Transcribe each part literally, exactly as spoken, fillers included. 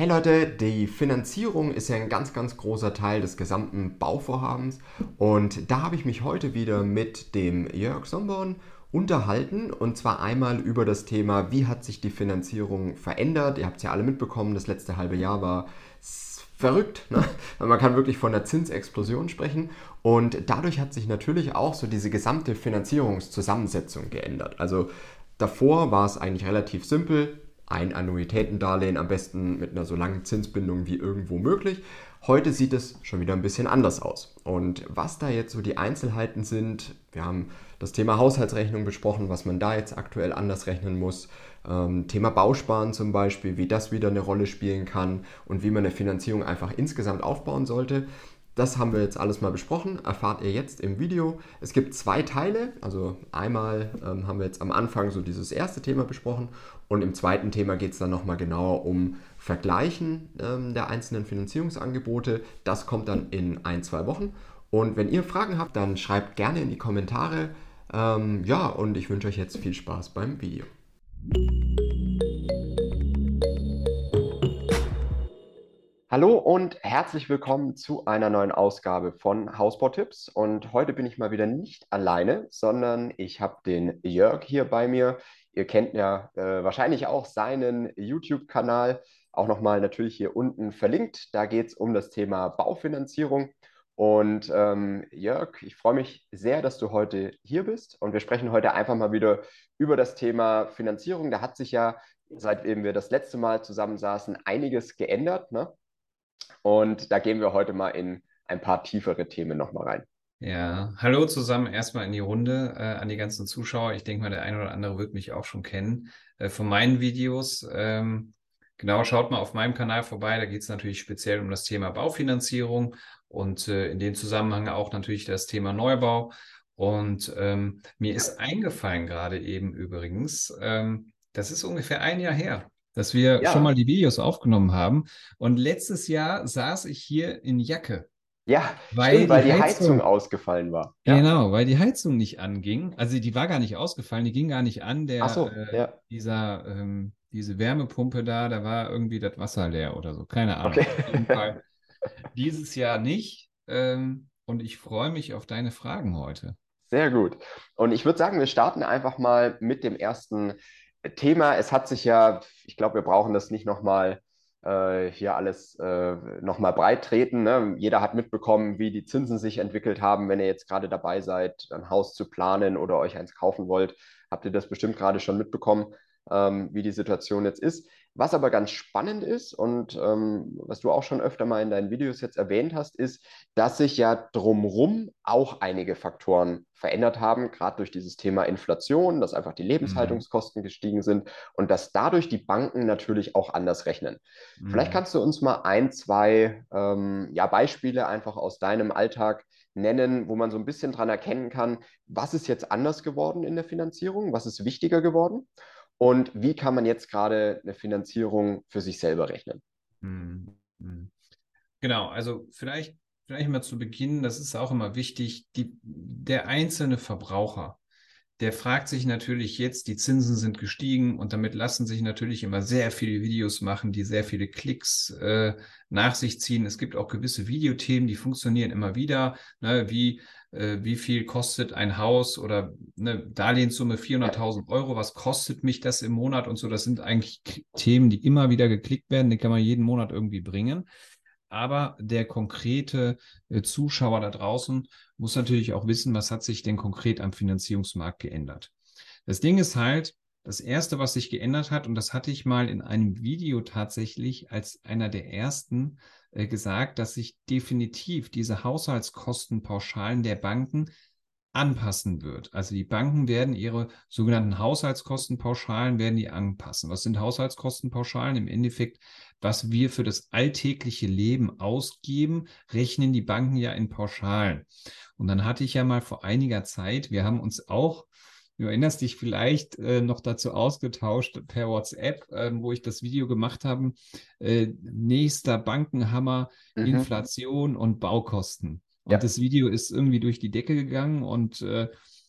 Hey Leute, die Finanzierung ist ja ein ganz, ganz großer Teil des gesamten Bauvorhabens und da habe ich mich heute wieder mit dem Jörg Somborn unterhalten und zwar einmal über das Thema, wie hat sich die Finanzierung verändert. Ihr habt es ja alle mitbekommen, das letzte halbe Jahr war verrückt, ne? Man kann wirklich von einer Zinsexplosion sprechen und dadurch hat sich natürlich auch so diese gesamte Finanzierungszusammensetzung geändert. Also davor war es eigentlich relativ simpel, ein Annuitätendarlehen am besten mit einer so langen Zinsbindung wie irgendwo möglich. Heute sieht es schon wieder ein bisschen anders aus. Und was da jetzt so die Einzelheiten sind, wir haben das Thema Haushaltsrechnung besprochen, was man da jetzt aktuell anders rechnen muss. Ähm, Thema Bausparen zum Beispiel, wie das wieder eine Rolle spielen kann und wie man eine Finanzierung einfach insgesamt aufbauen sollte. Das haben wir jetzt alles mal besprochen, erfahrt ihr jetzt im Video. Es gibt zwei Teile, also einmal ähm, haben wir jetzt am Anfang so dieses erste Thema besprochen und im zweiten Thema geht es dann nochmal genauer um Vergleichen ähm, der einzelnen Finanzierungsangebote. Das kommt dann in ein, zwei Wochen. Und wenn ihr Fragen habt, dann schreibt gerne in die Kommentare. Ähm, ja, und ich wünsche euch jetzt viel Spaß beim Video. Hallo und herzlich willkommen zu einer neuen Ausgabe von Hausbautipps. Und heute bin ich mal wieder nicht alleine, sondern ich habe den Jörg hier bei mir. Ihr kennt ja äh, wahrscheinlich auch seinen YouTube-Kanal, auch nochmal natürlich hier unten verlinkt. Da geht es um das Thema Baufinanzierung. Und ähm, Jörg, ich freue mich sehr, dass du heute hier bist. Und wir sprechen heute einfach mal wieder über das Thema Finanzierung. Da hat sich ja, seitdem wir das letzte Mal zusammensaßen, einiges geändert, ne? Und da gehen wir heute mal in ein paar tiefere Themen nochmal rein. Ja, hallo zusammen erstmal in die Runde, äh, an die ganzen Zuschauer. Ich denke mal, der eine oder andere wird mich auch schon kennen äh, von meinen Videos. Ähm, genau, schaut mal auf meinem Kanal vorbei. Da geht es natürlich speziell um das Thema Baufinanzierung und äh, in dem Zusammenhang auch natürlich das Thema Neubau. Und ähm, mir ist eingefallen gerade eben übrigens, ähm, das ist ungefähr ein Jahr her, dass wir schon mal Ja, die Videos aufgenommen haben. Und letztes Jahr saß ich hier in Jacke, ja, weil stimmt, weil die die Heizung Heizung ausgefallen war. Ja. Genau, weil die Heizung nicht anging. Also die war gar nicht ausgefallen, die ging gar nicht an. Ach Der, so, äh, ja. dieser, ähm, diese Wärmepumpe da, da war irgendwie das Wasser leer oder so. Keine Okay. Ahnung. Auf jeden Fall dieses Jahr nicht. Ähm, und ich freue mich auf deine Fragen heute. Sehr gut. Und ich würde sagen, wir starten einfach mal mit dem ersten Thema. Es hat sich ja, ich glaube, wir brauchen das nicht nochmal äh, hier alles äh, nochmal breit treten. Ne? Jeder hat mitbekommen, wie die Zinsen sich entwickelt haben. Wenn ihr jetzt gerade dabei seid, ein Haus zu planen oder euch eins kaufen wollt, habt ihr das bestimmt gerade schon mitbekommen, ähm, wie die Situation jetzt ist. Was aber ganz spannend ist und ähm, was du auch schon öfter mal in deinen Videos jetzt erwähnt hast, ist, dass sich ja drumherum auch einige Faktoren verändert haben, gerade durch dieses Thema Inflation, dass einfach die Mhm. Lebenshaltungskosten gestiegen sind und dass dadurch die Banken natürlich auch anders rechnen. Vielleicht Mhm. kannst du uns mal ein, zwei ähm, ja, Beispiele einfach aus deinem Alltag nennen, wo man so ein bisschen dran erkennen kann, was ist jetzt anders geworden in der Finanzierung, was ist wichtiger geworden und wie kann man jetzt gerade eine Finanzierung für sich selber rechnen. Mhm. Mhm. Genau, also vielleicht, vielleicht mal zu Beginn, das ist auch immer wichtig, die, der einzelne Verbraucher. Der fragt sich natürlich jetzt, die Zinsen sind gestiegen und damit lassen sich natürlich immer sehr viele Videos machen, die sehr viele Klicks äh, nach sich ziehen. Es gibt auch gewisse Videothemen, die funktionieren immer wieder, ne, wie äh, wie viel kostet ein Haus oder eine Darlehenssumme Ja. vierhunderttausend Euro, was kostet mich das im Monat und so. Das sind eigentlich K- Themen, die immer wieder geklickt werden, die kann man jeden Monat irgendwie bringen. Aber der konkrete äh, Zuschauer da draußen muss natürlich auch wissen, was hat sich denn konkret am Finanzierungsmarkt geändert. Das Ding ist halt, das Erste, was sich geändert hat, und das hatte ich mal in einem Video tatsächlich als einer der ersten äh, gesagt, dass sich definitiv diese Haushaltskostenpauschalen der Banken anpassen wird. Also die Banken werden ihre sogenannten Haushaltskostenpauschalen werden die anpassen. Was sind Haushaltskostenpauschalen? Im Endeffekt, was wir für das alltägliche Leben ausgeben, rechnen die Banken ja in Pauschalen. Und dann hatte ich ja mal vor einiger Zeit, wir haben uns auch, du erinnerst dich vielleicht äh, noch dazu ausgetauscht per WhatsApp, äh, wo ich das Video gemacht habe, äh, nächster Bankenhammer, Mhm. Inflation und Baukosten. Und Ja. das Video ist irgendwie durch die Decke gegangen und äh,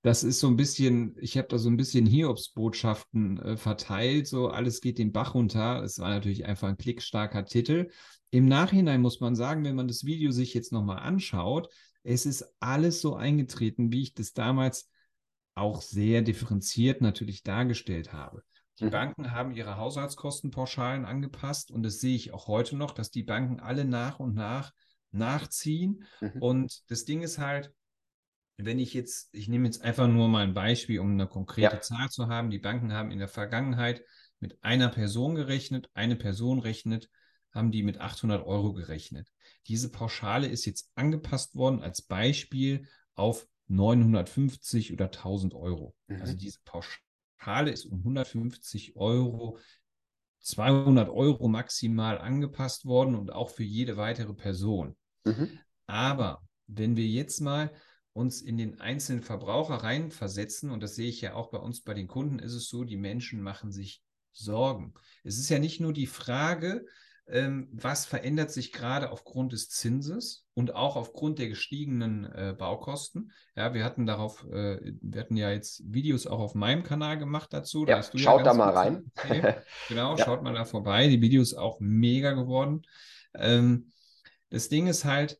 Das ist so ein bisschen, ich habe da so ein bisschen Hiobsbotschaften äh, verteilt, so alles geht den Bach runter. Es war natürlich einfach ein klickstarker Titel. Im Nachhinein muss man sagen, wenn man das Video sich jetzt nochmal anschaut, es ist alles so eingetreten, wie ich das damals auch sehr differenziert natürlich dargestellt habe. Die Mhm. Banken haben ihre Haushaltskostenpauschalen angepasst und das sehe ich auch heute noch, dass die Banken alle nach und nach nachziehen. Mhm. Und das Ding ist halt, wenn ich jetzt, ich nehme jetzt einfach nur mal ein Beispiel, um eine konkrete Ja. Zahl zu haben. Die Banken haben in der Vergangenheit mit einer Person gerechnet, eine Person rechnet, haben die mit achthundert Euro gerechnet. Diese Pauschale ist jetzt angepasst worden als Beispiel auf neunhundertfünfzig oder tausend Euro. Also Mhm. diese Pauschale ist um hundertfünfzig Euro, zweihundert Euro maximal angepasst worden und auch für jede weitere Person. Mhm. Aber wenn wir jetzt mal uns in den einzelnen Verbraucher reinversetzen, und das sehe ich ja auch bei uns, bei den Kunden, ist es so, die Menschen machen sich Sorgen. Es ist ja nicht nur die Frage, ähm, was verändert sich gerade aufgrund des Zinses und auch aufgrund der gestiegenen äh, Baukosten. Ja, wir hatten darauf, äh, wir hatten ja jetzt Videos auch auf meinem Kanal gemacht dazu, da Ja, hast du ja schaut da ganz mal viel zu rein. erzählt. Genau, Ja. schaut mal da vorbei. Die Videos auch mega geworden. Ähm, das Ding ist halt,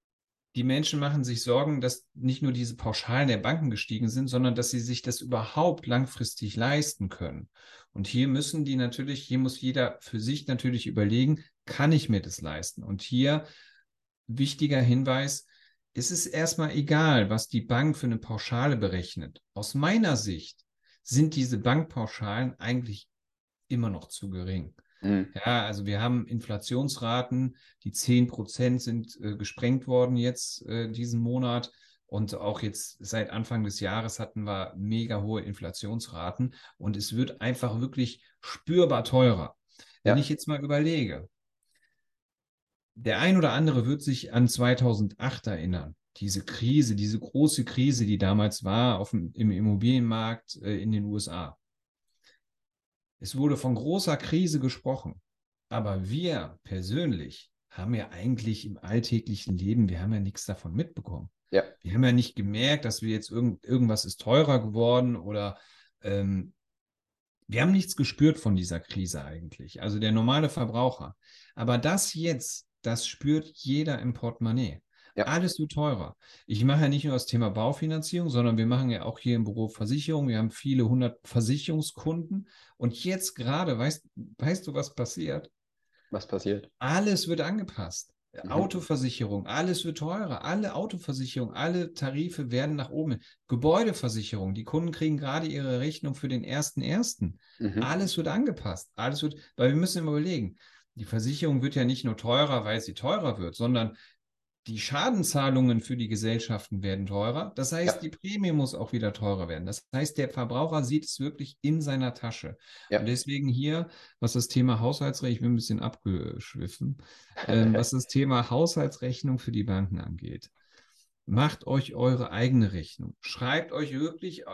die Menschen machen sich Sorgen, dass nicht nur diese Pauschalen der Banken gestiegen sind, sondern dass sie sich das überhaupt langfristig leisten können. Und hier müssen die natürlich, hier muss jeder für sich natürlich überlegen, kann ich mir das leisten? Und hier wichtiger Hinweis, es ist erstmal egal, was die Bank für eine Pauschale berechnet. Aus meiner Sicht sind diese Bankpauschalen eigentlich immer noch zu gering. Mhm. Ja, also wir haben Inflationsraten, die zehn Prozent sind äh, gesprengt worden jetzt äh, diesen Monat. Und auch jetzt seit Anfang des Jahres hatten wir mega hohe Inflationsraten. Und es wird einfach wirklich spürbar teurer. Wenn Ja. ich jetzt mal überlege, der ein oder andere wird sich an zweitausendacht erinnern. Diese Krise, diese große Krise, die damals war auf dem, im Immobilienmarkt äh, in den U S A. Es wurde von großer Krise gesprochen, aber wir persönlich haben ja eigentlich im alltäglichen Leben, wir haben ja nichts davon mitbekommen. Ja. Wir haben ja nicht gemerkt, dass wir jetzt irgend, irgendwas ist teurer geworden oder ähm, wir haben nichts gespürt von dieser Krise eigentlich, also der normale Verbraucher. Aber das jetzt, das spürt jeder im Portemonnaie. Ja. Alles wird teurer. Ich mache ja nicht nur das Thema Baufinanzierung, sondern wir machen ja auch hier im Büro Versicherung. Wir haben viele hundert Versicherungskunden. Und jetzt gerade, weißt, weißt du, was passiert? Was passiert? Alles wird angepasst. Mhm. Autoversicherung, alles wird teurer. Alle Autoversicherung, alle Tarife werden nach oben. Gebäudeversicherung, die Kunden kriegen gerade ihre Rechnung für den ersten ersten. Mhm. Alles wird angepasst. Alles wird, weil wir müssen immer überlegen, die Versicherung wird ja nicht nur teurer, weil sie teurer wird, sondern die Schadenzahlungen für die Gesellschaften werden teurer. Das heißt, Ja. die Prämie muss auch wieder teurer werden. Das heißt, der Verbraucher sieht es wirklich in seiner Tasche. Und Ja. deswegen hier, was das Thema Haushaltsrechnung, ich bin ein bisschen abgeschwiffen, ähm, was das Thema Haushaltsrechnung für die Banken angeht. Macht euch eure eigene Rechnung. Schreibt euch wirklich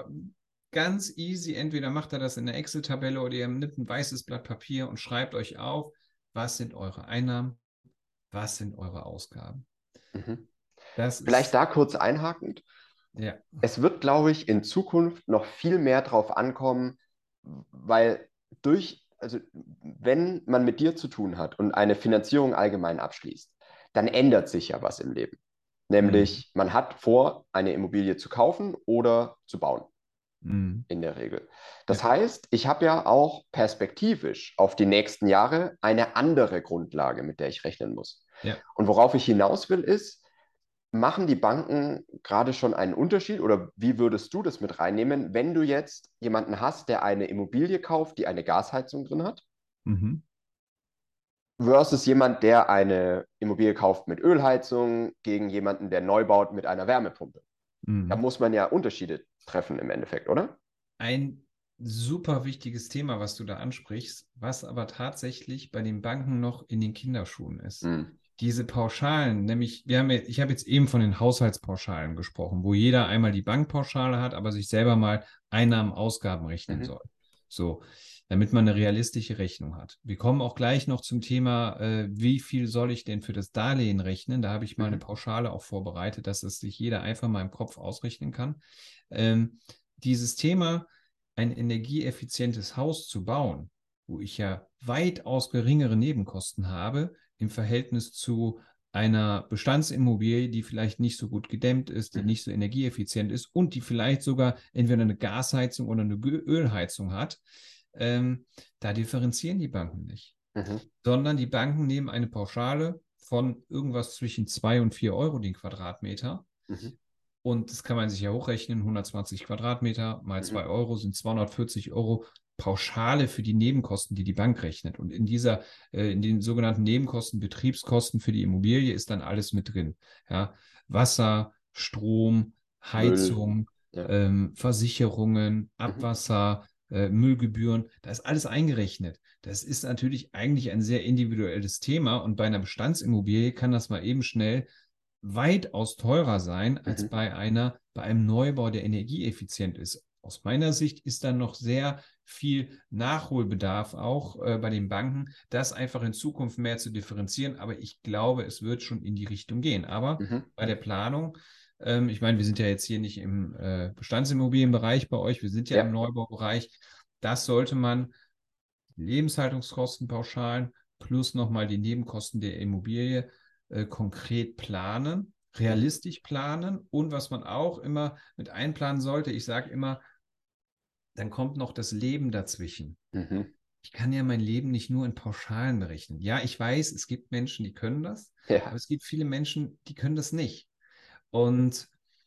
ganz easy, entweder macht ihr das in der Excel-Tabelle oder ihr nehmt ein weißes Blatt Papier und schreibt euch auf, was sind eure Einnahmen, was sind eure Ausgaben. Mhm. Das Vielleicht ist, da kurz einhakend. ja. Es wird, glaube ich, in Zukunft noch viel mehr drauf ankommen, weil durch, also wenn man mit dir zu tun hat und eine Finanzierung allgemein abschließt, dann ändert sich ja was im Leben. Mhm. Nämlich, man hat vor, eine Immobilie zu kaufen oder zu bauen, Mhm. in der Regel. Ja. Das heißt, ich habe ja auch perspektivisch auf die nächsten Jahre eine andere Grundlage, mit der ich rechnen muss. Ja. Und worauf ich hinaus will, ist, machen die Banken gerade schon einen Unterschied oder wie würdest du das mit reinnehmen, wenn du jetzt jemanden hast, der eine Immobilie kauft, die eine Gasheizung drin hat, Mhm. versus jemand, der eine Immobilie kauft mit Ölheizung gegen jemanden, der neu baut mit einer Wärmepumpe? Da Mhm. muss man ja Unterschiede treffen im Endeffekt, oder? Ein super wichtiges Thema, was du da ansprichst, was aber tatsächlich bei den Banken noch in den Kinderschuhen ist. Hm. Diese Pauschalen, nämlich, wir haben, ja- ich habe jetzt eben von den Haushaltspauschalen gesprochen, wo jeder einmal die Bankpauschale hat, aber sich selber mal Einnahmen, Ausgaben rechnen Mhm. soll. So. damit man eine realistische Rechnung hat. Wir kommen auch gleich noch zum Thema, äh, wie viel soll ich denn für das Darlehen rechnen? Da habe ich mal eine Mhm. Pauschale auch vorbereitet, dass es sich jeder einfach mal im Kopf ausrechnen kann. Ähm, dieses Thema, ein energieeffizientes Haus zu bauen, wo ich ja weitaus geringere Nebenkosten habe im Verhältnis zu einer Bestandsimmobilie, die vielleicht nicht so gut gedämmt ist, die Mhm. nicht so energieeffizient ist und die vielleicht sogar entweder eine Gasheizung oder eine Ölheizung hat, ähm, da differenzieren die Banken nicht, Mhm. sondern die Banken nehmen eine Pauschale von irgendwas zwischen zwei und vier Euro den Quadratmeter. Mhm. Und das kann man sich ja hochrechnen, hundertzwanzig Quadratmeter mal Mhm. zwei Euro sind zweihundertvierzig Euro Pauschale für die Nebenkosten, die die Bank rechnet. Und in dieser, äh, in den sogenannten Nebenkosten, Betriebskosten für die Immobilie ist dann alles mit drin. Ja, Wasser, Strom, Müll. Heizung, Ja. ähm, Versicherungen, Mhm. Abwasser, äh, Müllgebühren, da ist alles eingerechnet. Das ist natürlich eigentlich ein sehr individuelles Thema und bei einer Bestandsimmobilie kann das mal eben schnell weitaus teurer sein als Mhm. bei einer, bei einem Neubau, der energieeffizient ist. Aus meiner Sicht ist da noch sehr viel Nachholbedarf auch äh, bei den Banken, das einfach in Zukunft mehr zu differenzieren. Aber ich glaube, es wird schon in die Richtung gehen. Aber Mhm. bei der Planung, ähm, ich meine, wir sind ja jetzt hier nicht im äh, Bestandsimmobilienbereich bei euch, wir sind ja im Ja. Neubaubereich. Das sollte man Lebenshaltungskostenpauschalen plus nochmal die Nebenkosten der Immobilie äh, konkret planen, Mhm. realistisch planen und was man auch immer mit einplanen sollte, ich sage immer, dann kommt noch das Leben dazwischen. Mhm. Ich kann ja mein Leben nicht nur in Pauschalen berechnen. Ja, ich weiß, es gibt Menschen, die können das, aber Ja. es gibt viele Menschen, die können das nicht. Und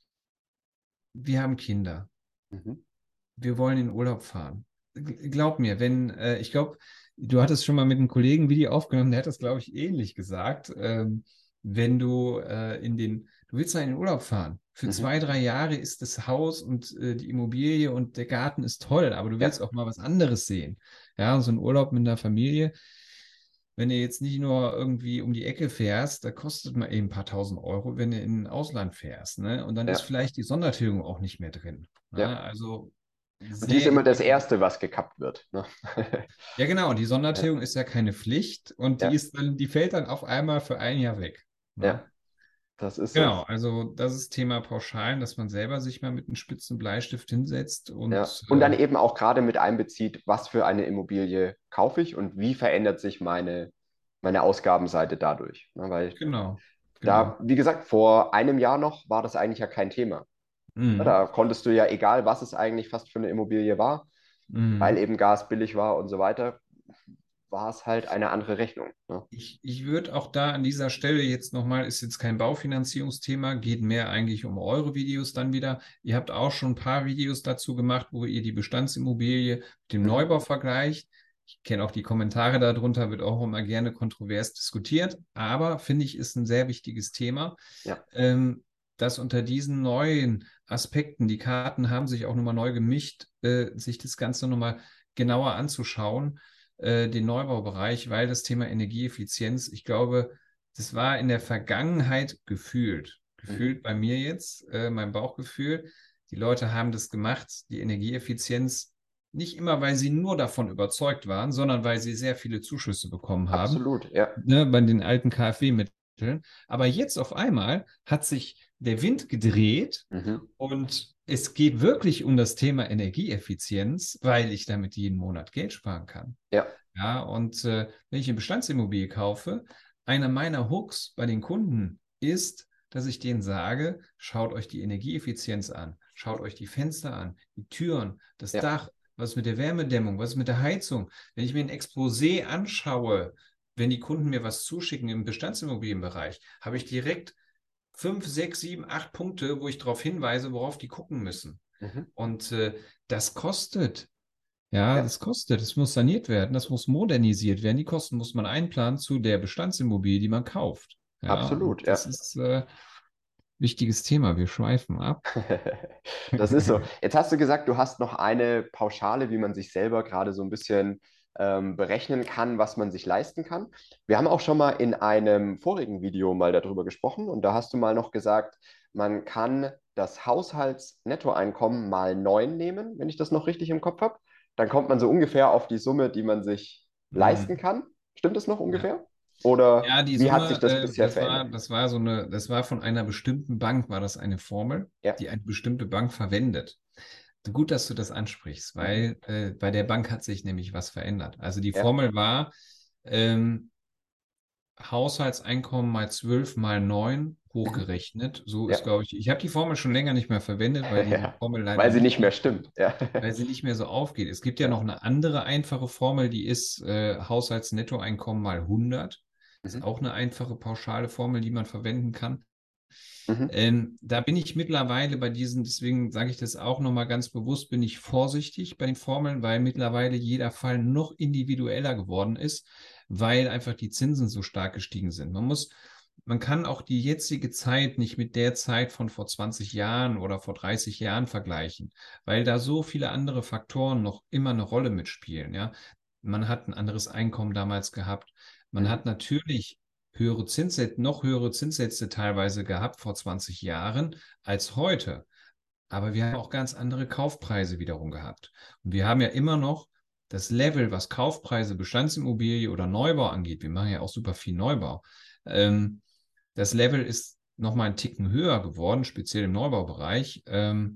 wir haben Kinder. Mhm. Wir wollen in Urlaub fahren. G- Glaub mir, wenn, äh, ich glaube, du hattest schon mal mit einem Kollegen ein Video aufgenommen, der hat das, glaube ich, ähnlich gesagt. Ähm, wenn du äh, in den, du willst ja in den Urlaub fahren. Für Mhm. zwei, drei Jahre ist das Haus und äh, die Immobilie und der Garten ist toll, aber du willst Ja. auch mal was anderes sehen. Ja, so ein Urlaub mit einer Familie, wenn du jetzt nicht nur irgendwie um die Ecke fährst, da kostet man eben ein paar tausend Euro, wenn du in ein Ausland fährst, ne? Und dann ist Ja. vielleicht die Sondertilgung auch nicht mehr drin. Ja. Ne? Also Und die ist sehr immer das individuell. Erste, was gekappt wird. Ne? Ja, genau, die Ja. Sondertilgung ist ja keine Pflicht und die Ja. ist dann, die fällt dann auf einmal für ein Jahr weg. Ne? Ja. Das ist so. Genau, also das ist Thema Pauschalen, dass man selber sich mal mit einem spitzen Bleistift hinsetzt Ja. und Und dann äh, eben auch gerade mit einbezieht, was für eine Immobilie kaufe ich und wie verändert sich meine, meine Ausgabenseite dadurch. Ne? Weil genau, genau. da, wie gesagt, vor einem Jahr noch war das eigentlich ja kein Thema. Ja, Mhm. da konntest du ja, egal was es eigentlich fast für eine Immobilie war, weil Mhm. eben Gas billig war und so weiter, war es halt eine andere Rechnung. Ne? Ich, ich würde auch da an dieser Stelle jetzt nochmal, ist jetzt kein Baufinanzierungsthema, geht mehr eigentlich um eure Videos dann wieder. Ihr habt auch schon ein paar Videos dazu gemacht, wo ihr die Bestandsimmobilie mit dem Mhm. Neubau vergleicht. Ich kenne auch die Kommentare darunter, wird auch immer gerne kontrovers diskutiert, aber finde ich, ist ein sehr wichtiges Thema, Ja. ähm, dass unter diesen neuen Aspekten, die Karten haben sich auch nochmal neu gemischt, äh, sich das Ganze nochmal genauer anzuschauen, äh, den Neubaubereich, weil das Thema Energieeffizienz, ich glaube, das war in der Vergangenheit gefühlt, Mhm. gefühlt bei mir jetzt, äh, mein Bauchgefühl. Die Leute haben das gemacht, die Energieeffizienz, nicht immer, weil sie nur davon überzeugt waren, sondern weil sie sehr viele Zuschüsse bekommen haben, Absolut, ja. ne, bei den alten KfW-Mitteln. Aber jetzt auf einmal hat sich der Wind gedreht Mhm. und es geht wirklich um das Thema Energieeffizienz, weil ich damit jeden Monat Geld sparen kann. Ja. Ja, und äh, wenn ich eine Bestandsimmobilie kaufe, einer meiner Hooks bei den Kunden ist, dass ich denen sage, schaut euch die Energieeffizienz an, schaut euch die Fenster an, die Türen, das Ja. Dach, was ist mit der Wärmedämmung, was ist mit der Heizung. Wenn ich mir ein Exposé anschaue, wenn die Kunden mir was zuschicken im Bestandsimmobilienbereich, habe ich direkt fünf, sechs, sieben, acht Punkte, wo ich darauf hinweise, worauf die gucken müssen. Mhm. Und äh, das kostet. Ja, Ja. das kostet, das muss saniert werden, das muss modernisiert werden. Die Kosten muss man einplanen zu der Bestandsimmobilie, die man kauft. Ja, und Absolut, ja. das ist äh, wichtiges Thema. Wir schweifen ab. Das ist so. Jetzt hast du gesagt, du hast noch eine Pauschale, wie man sich selber gerade so ein bisschen ähm, berechnen kann, was man sich leisten kann. Wir haben auch schon mal in einem vorigen Video mal darüber gesprochen und da hast du mal noch gesagt, man kann das Haushaltsnettoeinkommen mal neun nehmen, wenn ich das noch richtig im Kopf habe. dann kommt man so ungefähr auf die Summe, die man sich leisten Hm, kann. Stimmt das noch ja. ungefähr? Oder Ja, die wie hat sich Summe, das äh, bisher das war, verändert? das war so eine, das war von einer bestimmten Bank, war das eine Formel, Ja. die eine bestimmte Bank verwendet. Gut, dass du das ansprichst, Mhm. weil äh, bei der Bank hat sich nämlich was verändert. Also die Ja. Formel war ähm, Haushaltseinkommen mal zwölf mal neun Mhm. hochgerechnet. So Ja. ist, glaube ich, ich habe die Formel schon länger nicht mehr verwendet, weil diese Ja. Formel leider Weil sie nicht nicht mehr mehr stimmt. Ja. weil sie nicht mehr so aufgeht. Es gibt ja Ja. noch eine andere einfache Formel, die ist äh, Haushaltsnettoeinkommen mal hundert. Ist Mhm. auch eine einfache pauschale Formel, die man verwenden kann. Mhm. Ähm, da bin ich mittlerweile bei diesen, deswegen sage ich das auch nochmal ganz bewusst, bin ich vorsichtig bei den Formeln, weil mittlerweile jeder Fall noch individueller geworden ist, weil einfach die Zinsen so stark gestiegen sind. Man muss, man kann auch die jetzige Zeit nicht mit der Zeit von vor zwanzig Jahren oder vor dreißig Jahren vergleichen, weil da so viele andere Faktoren noch immer eine Rolle mitspielen. Ja, man hat ein anderes Einkommen damals gehabt. Man Mhm. hat natürlich höhere Zinssätze, noch höhere Zinssätze teilweise gehabt vor zwanzig Jahren als heute. Aber wir haben auch ganz andere Kaufpreise wiederum gehabt. Und wir haben ja immer noch das Level, was Kaufpreise, Bestandsimmobilie oder Neubau angeht. Wir machen ja auch super viel Neubau. Ähm, das Level ist noch mal einen Ticken höher geworden, speziell im Neubaubereich. Ähm,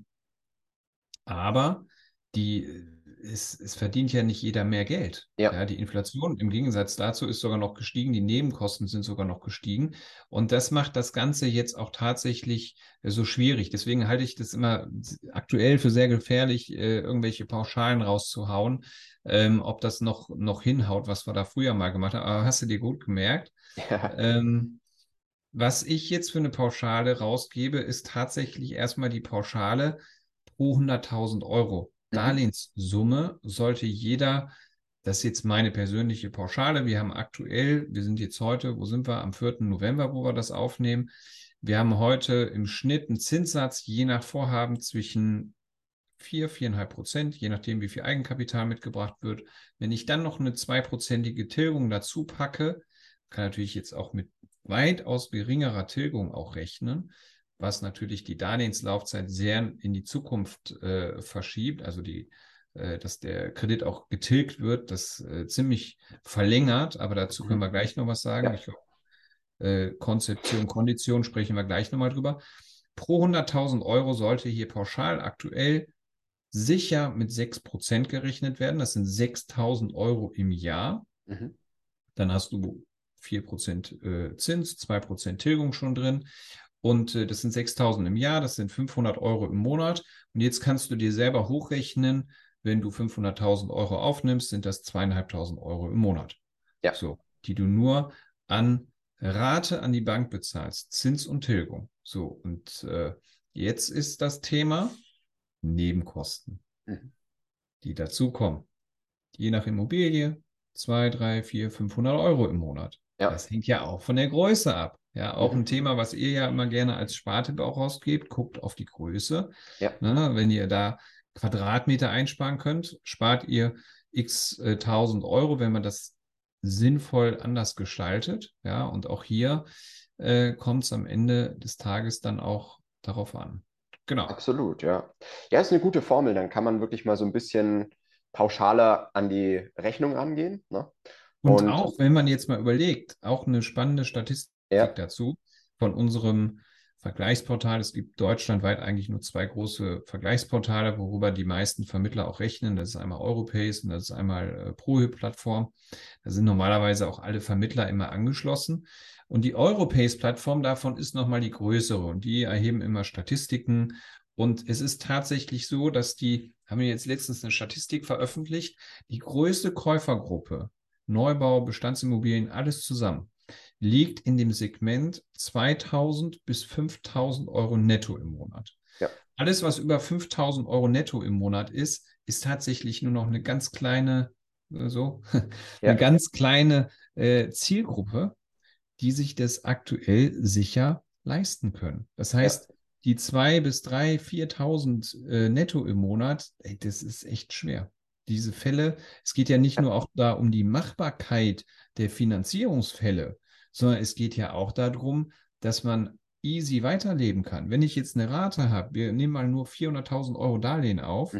aber die, es, es verdient ja nicht jeder mehr Geld. Ja. Ja, die Inflation im Gegensatz dazu ist sogar noch gestiegen, die Nebenkosten sind sogar noch gestiegen. Und das macht das Ganze jetzt auch tatsächlich äh, so schwierig. Deswegen halte ich das immer aktuell für sehr gefährlich, äh, irgendwelche Pauschalen rauszuhauen, ähm, ob das noch, noch hinhaut, was wir da früher mal gemacht haben. Aber hast du dir gut gemerkt? Ja. Ähm, was ich jetzt für eine Pauschale rausgebe, ist tatsächlich erstmal die Pauschale pro hunderttausend Euro. Mhm. Darlehenssumme sollte jeder, das ist jetzt meine persönliche Pauschale. Wir haben aktuell, wir sind jetzt heute, wo sind wir? Am vierten November, wo wir das aufnehmen. Wir haben heute im Schnitt einen Zinssatz, je nach Vorhaben, zwischen vier, viereinhalb Prozent, je nachdem, wie viel Eigenkapital mitgebracht wird. Wenn ich dann noch eine zweiprozentige Tilgung dazu packe, kann natürlich jetzt auch mit weitaus geringerer Tilgung auch rechnen, was natürlich die Darlehenslaufzeit sehr in die Zukunft äh, verschiebt, also die, äh, dass der Kredit auch getilgt wird, das äh, ziemlich verlängert, aber dazu können Mhm. wir gleich noch was sagen. Ja. Ich glaube, äh, Konzeption, Kondition sprechen wir gleich nochmal drüber. Pro hunderttausend Euro sollte hier pauschal aktuell sicher mit sechs Prozent gerechnet werden. Das sind sechstausend Euro im Jahr. Mhm. Dann hast du vier Prozent äh, Zins, zwei Prozent Tilgung schon drin. Und äh, das sind sechstausend im Jahr, das sind fünfhundert Euro im Monat. Und jetzt kannst du dir selber hochrechnen, wenn du fünfhunderttausend Euro aufnimmst, sind das zweieinhalbtausend Euro im Monat. Ja. So, die du nur an Rate an die Bank bezahlst, Zins und Tilgung. So, und äh, jetzt ist das Thema Nebenkosten, Mhm. die dazukommen. Je nach Immobilie zwei, drei, vier, fünfhundert Euro im Monat. Ja. Das hängt ja auch von der Größe ab. Ja, auch ein Mhm. Thema, was ihr ja immer gerne als Sparte auch rausgebt, guckt auf die Größe. Ja. Ne, wenn ihr da Quadratmeter einsparen könnt, spart ihr x äh, tausend Euro, wenn man das sinnvoll anders gestaltet. Ja, und auch hier äh, kommt es am Ende des Tages dann auch darauf an. Genau. Absolut, ja. Ja, ist eine gute Formel. Dann kann man wirklich mal so ein bisschen pauschaler an die Rechnung rangehen. Ne? Und Und auch, wenn man jetzt mal überlegt, auch eine spannende Statistik ja. dazu von unserem Vergleichsportal. Es gibt deutschlandweit eigentlich nur zwei große Vergleichsportale, worüber die meisten Vermittler auch rechnen. Das ist einmal Europace und das ist einmal äh, ProHub-Plattform. Da sind normalerweise auch alle Vermittler immer angeschlossen. Und die Europace-Plattform davon ist nochmal die größere und die erheben immer Statistiken. Und es ist tatsächlich so, dass die, haben wir jetzt letztens eine Statistik veröffentlicht, die größte Käufergruppe Neubau, Bestandsimmobilien, alles zusammen, liegt in dem Segment zweitausend bis fünftausend Euro netto im Monat. Ja. Alles, was über fünftausend Euro netto im Monat ist, ist tatsächlich nur noch eine ganz kleine, äh, so, eine Ja. ganz kleine äh, Zielgruppe, die sich das aktuell sicher leisten können. Das Ja. heißt, die zwei bis drei, viertausend äh, netto im Monat, ey, das ist echt schwer. Diese Fälle, es geht ja nicht Ja. nur auch da um die Machbarkeit der Finanzierungsfälle, sondern es geht ja auch darum, dass man easy weiterleben kann. Wenn ich jetzt eine Rate habe, wir nehmen mal nur vierhunderttausend Euro Darlehen auf, Mhm.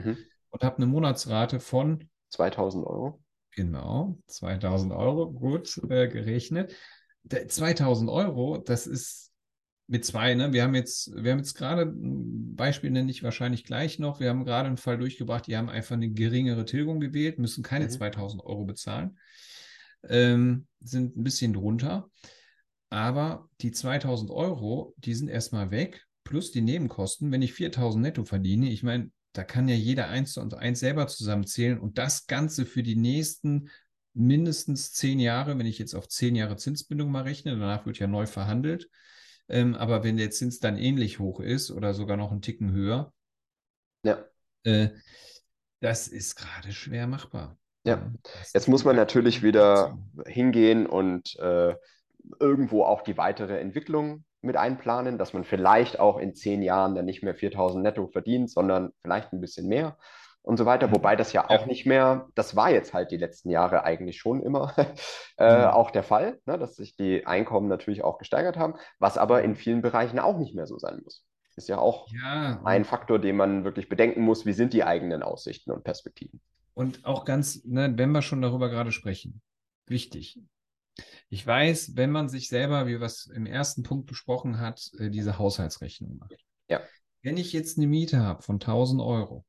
und habe eine Monatsrate von, zweitausend Euro. genau, zweitausend Euro, gut äh, gerechnet. Der zweitausend Euro, das ist mit zwei, ne? Wir haben jetzt, wir haben jetzt gerade ein Beispiel, nenne ich wahrscheinlich gleich noch. Wir haben gerade einen Fall durchgebracht, die haben einfach eine geringere Tilgung gewählt, müssen keine Mhm. zweitausend Euro bezahlen, ähm, sind ein bisschen drunter. Aber die zweitausend Euro, die sind erstmal weg, plus die Nebenkosten. Wenn ich viertausend netto verdiene, ich meine, da kann ja jeder eins und eins selber zusammenzählen und das Ganze für die nächsten mindestens zehn Jahre, wenn ich jetzt auf zehn Jahre Zinsbindung mal rechne, danach wird ja neu verhandelt. Ähm, aber wenn der Zins dann ähnlich hoch ist oder sogar noch einen Ticken höher, Ja. äh, das ist gerade schwer machbar. Ja, Ja, das jetzt ist muss die man aktuelle natürlich wieder Situation. hingehen und äh, irgendwo auch die weitere Entwicklung mit einplanen, dass man vielleicht auch in zehn Jahren dann nicht mehr viertausend netto verdient, sondern vielleicht ein bisschen mehr und so weiter. Wobei Mhm. das ja auch Ja. nicht mehr, das war jetzt halt die letzten Jahre eigentlich schon immer äh, Mhm. auch der Fall, ne, dass sich die Einkommen natürlich auch gesteigert haben, was aber in Mhm. vielen Bereichen auch nicht mehr so sein muss. Ist ja auch Ja, ein und Faktor, den man wirklich bedenken muss, wie sind die eigenen Aussichten und Perspektiven. Und auch ganz, ne, wenn wir schon darüber gerade sprechen, wichtig. Ich weiß, wenn man sich selber, wie wir es im ersten Punkt besprochen hat, äh, diese Haushaltsrechnung macht. Ja. Wenn ich jetzt eine Miete habe von tausend Euro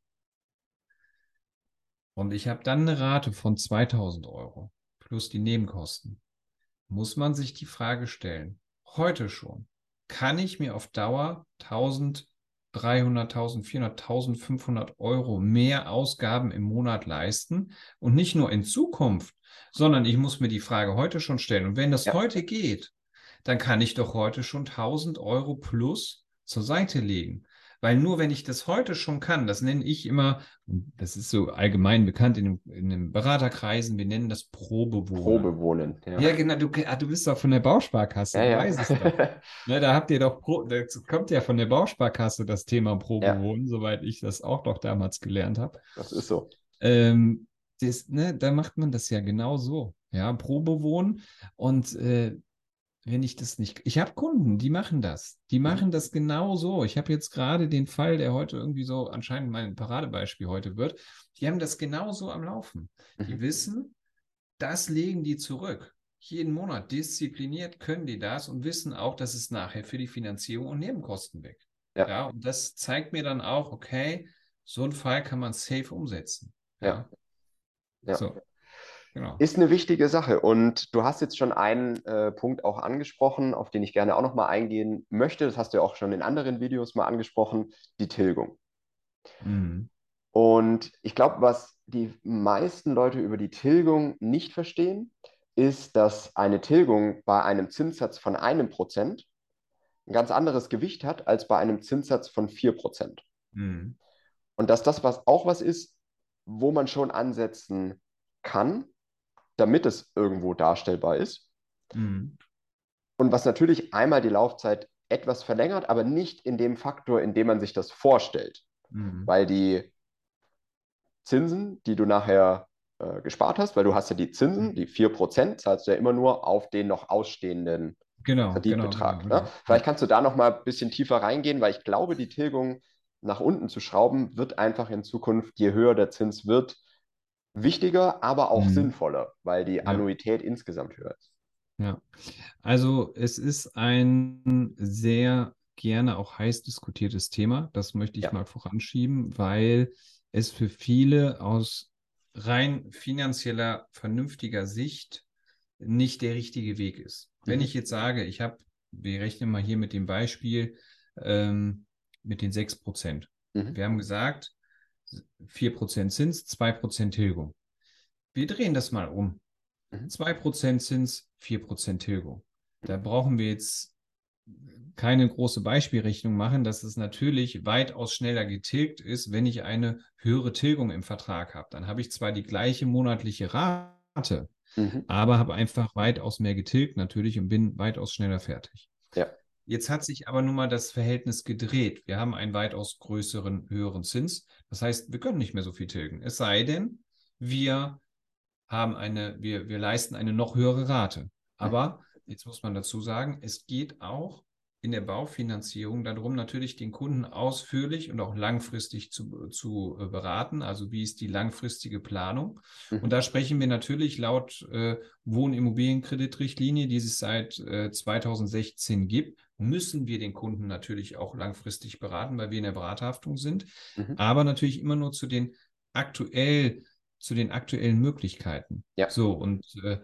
und ich habe dann eine Rate von zweitausend Euro plus die Nebenkosten, muss man sich die Frage stellen, heute schon, kann ich mir auf Dauer eintausenddreihundert, eintausendvierhundert, eintausendfünfhundert Euro mehr Ausgaben im Monat leisten und nicht nur in Zukunft, sondern ich muss mir die Frage heute schon stellen. Und wenn das Ja. heute geht, dann kann ich doch heute schon tausend Euro plus zur Seite legen. Weil nur wenn ich das heute schon kann, das nenne ich immer, und das ist so allgemein bekannt in, den, in den Beraterkreisen, wir nennen das Probewohnen. Probewohnen, ja. Ja, genau, du, ah, du bist doch von der Bausparkasse, Ja, du ja. weißt es doch. Ne, da habt ihr doch, Pro, das kommt ja von der Bausparkasse, das Thema Ja, Probewohnen, soweit ich das auch doch damals gelernt habe. das ist so. Ähm, das, ne, da macht man das ja genau so. Ja, Probewohnen. Und äh, wenn ich das nicht, ich habe Kunden, die machen das. Die Mhm. machen das genau so. Ich habe jetzt gerade den Fall, der heute irgendwie so anscheinend mein Paradebeispiel heute wird. Die haben das genau so am Laufen. Die Mhm. wissen, das legen die zurück. Jeden Monat diszipliniert können die das und wissen auch, dass es nachher für die Finanzierung und Nebenkosten weg. Ja, Ja, und das zeigt mir dann auch, okay, so einen Fall kann man safe umsetzen. ja, Ja, ja. so, genau. Ist eine wichtige Sache. Und du hast jetzt schon einen äh, Punkt auch angesprochen, auf den ich gerne auch nochmal eingehen möchte. Das hast du ja auch schon in anderen Videos mal angesprochen, die Tilgung. Mhm. Und ich glaube, was die meisten Leute über die Tilgung nicht verstehen, ist, dass eine Tilgung bei einem Zinssatz von einem Prozent ein ganz anderes Gewicht hat als bei einem Zinssatz von vier Prozent. Mhm. Und dass das was auch was ist, wo man schon ansetzen kann, damit es irgendwo darstellbar ist. Mhm. Und was natürlich einmal die Laufzeit etwas verlängert, aber nicht in dem Faktor, in dem man sich das vorstellt. Mhm. Weil die Zinsen, die du nachher äh, gespart hast, weil du hast ja die Zinsen, die vier Prozent zahlst du ja immer nur auf den noch ausstehenden Genau, genau, genau, Kreditbetrag. Ne? genau. Vielleicht Ja. kannst du da noch mal ein bisschen tiefer reingehen, weil ich glaube, die Tilgung nach unten zu schrauben, wird einfach in Zukunft, je höher der Zins wird, wichtiger, aber auch Mhm. sinnvoller, weil die Ja, Annuität insgesamt höher ist. ja. Also es ist ein sehr gerne auch heiß diskutiertes Thema. Das möchte ich Ja. mal voranschieben, weil es für viele aus rein finanzieller, vernünftiger Sicht nicht der richtige Weg ist. Wenn Mhm. ich jetzt sage, ich habe, wir rechnen mal hier mit dem Beispiel ähm, mit den sechs Prozent. Mhm. Wir haben gesagt, vier Prozent Zins, zwei Prozent Tilgung. Wir drehen das mal um. Mhm. zwei Prozent Zins, vier Prozent Tilgung. Da brauchen wir jetzt keine große Beispielrechnung machen, dass es natürlich weitaus schneller getilgt ist, wenn ich eine höhere Tilgung im Vertrag habe. Dann habe ich zwar die gleiche monatliche Rate, Mhm. aber habe einfach weitaus mehr getilgt natürlich und bin weitaus schneller fertig. Ja. Jetzt hat sich aber nun mal das Verhältnis gedreht. Wir haben einen weitaus größeren, höheren Zins. Das heißt, wir können nicht mehr so viel tilgen. Es sei denn, wir haben eine, wir, wir leisten eine noch höhere Rate. Mhm. Aber jetzt muss man dazu sagen, es geht auch in der Baufinanzierung darum, natürlich den Kunden ausführlich und auch langfristig zu, zu beraten. Also wie ist die langfristige Planung? Mhm. Und da sprechen wir natürlich laut äh, Wohnimmobilienkreditrichtlinie, die es seit äh, zweitausendsechzehn gibt, müssen wir den Kunden natürlich auch langfristig beraten, weil wir in der Beraterhaftung sind. Mhm. Aber natürlich immer nur zu den aktuell, zu den aktuellen Möglichkeiten. Ja. So, und äh,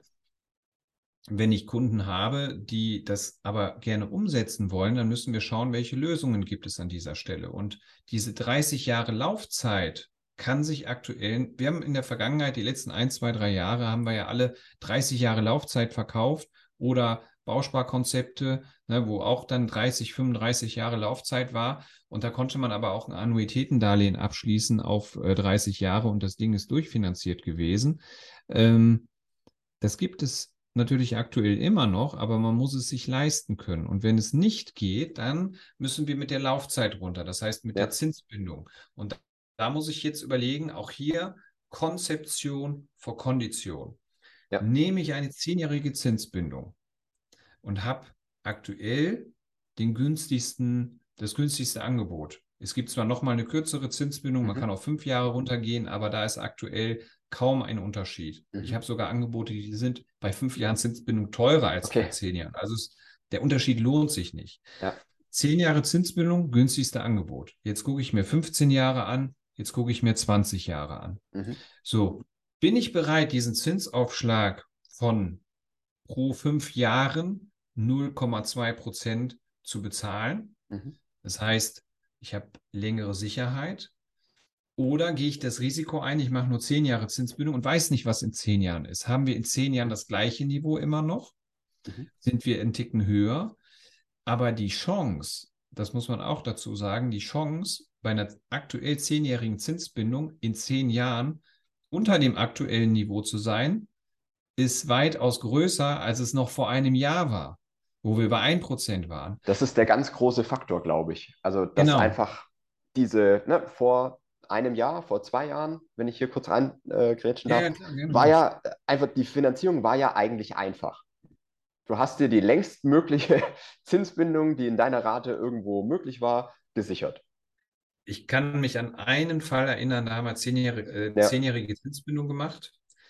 wenn ich Kunden habe, die das aber gerne umsetzen wollen, dann müssen wir schauen, welche Lösungen gibt es an dieser Stelle. Und diese dreißig Jahre Laufzeit kann sich aktuell, wir haben in der Vergangenheit, die letzten ein, zwei, drei Jahre, haben wir ja alle dreißig Jahre Laufzeit verkauft oder Bausparkonzepte, ne, wo auch dann dreißig, fünfunddreißig Jahre Laufzeit war. Und da konnte man aber auch ein Annuitätendarlehen abschließen auf äh, dreißig Jahre und das Ding ist durchfinanziert gewesen. Ähm, das gibt es natürlich aktuell immer noch, aber man muss es sich leisten können. Und wenn es nicht geht, dann müssen wir mit der Laufzeit runter, das heißt mit Ja. der Zinsbindung. Und da, da muss ich jetzt überlegen, auch hier Konzeption vor Kondition. Ja. Nehme ich eine zehnjährige Zinsbindung und habe aktuell den günstigsten, das günstigste Angebot. Es gibt zwar noch mal eine kürzere Zinsbindung, man Mhm. kann auf fünf Jahre runtergehen, aber da ist aktuell kaum ein Unterschied. Mhm. Ich habe sogar Angebote, die sind bei fünf Jahren Zinsbindung teurer als Okay. bei zehn Jahren. Also es, der Unterschied lohnt sich nicht. Ja. Zehn Jahre Zinsbindung, günstigste Angebot. Jetzt gucke ich mir fünfzehn Jahre an, jetzt gucke ich mir zwanzig Jahre an. Mhm. So, bin ich bereit, diesen Zinsaufschlag von pro fünf Jahren null Komma zwei Prozent zu bezahlen? Mhm. Das heißt, ich habe längere Sicherheit. Oder gehe ich das Risiko ein, ich mache nur zehn Jahre Zinsbindung und weiß nicht, was in zehn Jahren ist. Haben wir in zehn Jahren das gleiche Niveau immer noch? Mhm. Sind wir einen Ticken höher? Aber die Chance, das muss man auch dazu sagen, die Chance bei einer aktuell zehnjährigen Zinsbindung in zehn Jahren unter dem aktuellen Niveau zu sein, ist weitaus größer, als es noch vor einem Jahr war, wo wir bei ein Prozent waren. Das ist der ganz große Faktor, glaube ich. Also, dass Genau. einfach diese, ne, vor einem Jahr, vor zwei Jahren, wenn ich hier kurz reingrätschen Ja, darf, ja, klar, gerne war ruhig. ja einfach, die Finanzierung war ja eigentlich einfach. Du hast dir die längstmögliche Zinsbindung, die in deiner Rate irgendwo möglich war, gesichert. Ich kann mich an einen Fall erinnern, da haben wir zehnjährige, äh, Ja. zehnjährige Zinsbindung gemacht.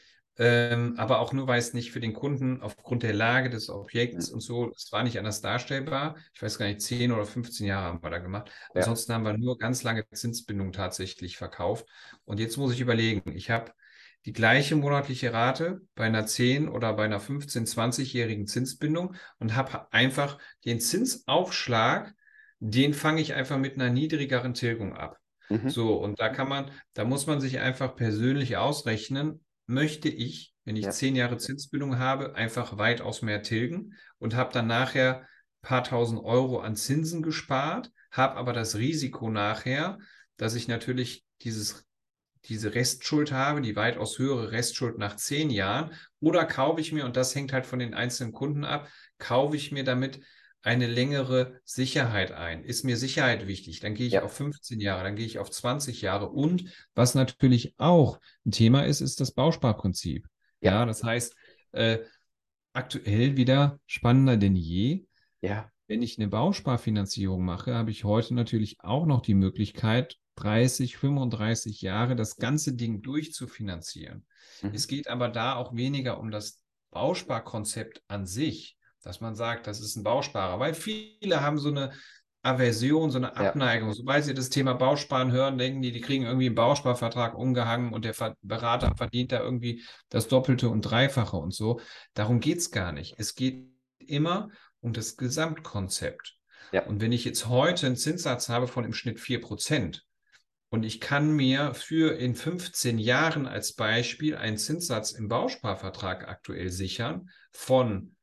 Ähm, aber auch nur, weil es nicht für den Kunden aufgrund der Lage des Objekts Mhm. und so, es war nicht anders darstellbar. Ich weiß gar nicht, zehn oder fünfzehn Jahre haben wir da gemacht. Ja. Ansonsten haben wir nur ganz lange Zinsbindung tatsächlich verkauft. Und jetzt muss ich überlegen, ich habe die gleiche monatliche Rate bei einer zehn- oder bei einer fünfzehn-, zwanzigjährigen Zinsbindung und habe einfach den Zinsaufschlag, den fange ich einfach mit einer niedrigeren Tilgung ab. Mhm. So, und da kann man, da muss man sich einfach persönlich ausrechnen, möchte ich, wenn ich Ja. zehn Jahre Zinsbindung habe, einfach weitaus mehr tilgen und habe dann nachher ein paar tausend Euro an Zinsen gespart, habe aber das Risiko nachher, dass ich natürlich dieses, diese Restschuld habe, die weitaus höhere Restschuld nach zehn Jahren, oder kaufe ich mir, und das hängt halt von den einzelnen Kunden ab, kaufe ich mir damit eine längere Sicherheit ein. Ist mir Sicherheit wichtig, dann gehe ich Ja. auf fünfzehn Jahre, dann gehe ich auf zwanzig Jahre. Und was natürlich auch ein Thema ist, ist das Bausparprinzip. Ja. Ja, das heißt, äh, aktuell wieder spannender denn je. Ja. Wenn ich eine Bausparfinanzierung mache, habe ich heute natürlich auch noch die Möglichkeit, dreißig, fünfunddreißig Jahre das ganze Ding durchzufinanzieren. Mhm. Es geht aber da auch weniger um das Bausparkonzept an sich, dass man sagt, das ist ein Bausparer, weil viele haben so eine Aversion, so eine Ja. Abneigung. Sobald sie das Thema Bausparen hören, denken die, die kriegen irgendwie einen Bausparvertrag umgehangen und der Ver- Berater verdient da irgendwie das Doppelte und Dreifache und so. Darum geht es gar nicht. Es geht immer um das Gesamtkonzept. Ja. Und wenn ich jetzt heute einen Zinssatz habe von im Schnitt vier Prozent und ich kann mir für in fünfzehn Jahren als Beispiel einen Zinssatz im Bausparvertrag aktuell sichern von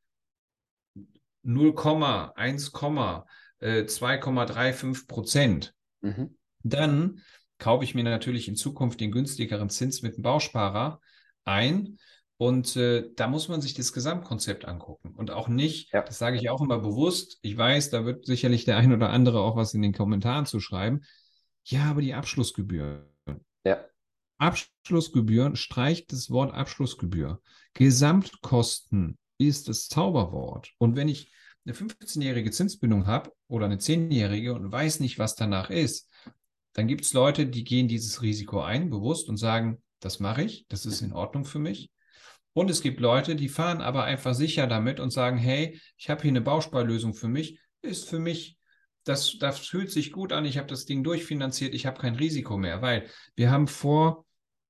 null, eins, zwei Komma fünfunddreißig Prozent, Mhm. dann kaufe ich mir natürlich in Zukunft den günstigeren Zins mit dem Bausparer ein. Und äh, da muss man sich das Gesamtkonzept angucken und auch nicht, Ja. das sage ich auch immer bewusst, ich weiß, da wird sicherlich der ein oder andere auch was in den Kommentaren zu schreiben. Ja, aber die Abschlussgebühren. Ja. Abschlussgebühren, streicht das Wort Abschlussgebühr. Gesamtkosten ist das Zauberwort. Und wenn ich eine fünfzehnjährige Zinsbindung habe oder eine zehnjährige und weiß nicht, was danach ist, dann gibt es Leute, die gehen dieses Risiko ein, bewusst und sagen, das mache ich, das ist in Ordnung für mich. Und es gibt Leute, die fahren aber einfach sicher damit und sagen, hey, ich habe hier eine Bausparlösung für mich, ist für mich, das, das fühlt sich gut an, ich habe das Ding durchfinanziert, ich habe kein Risiko mehr, weil wir haben vor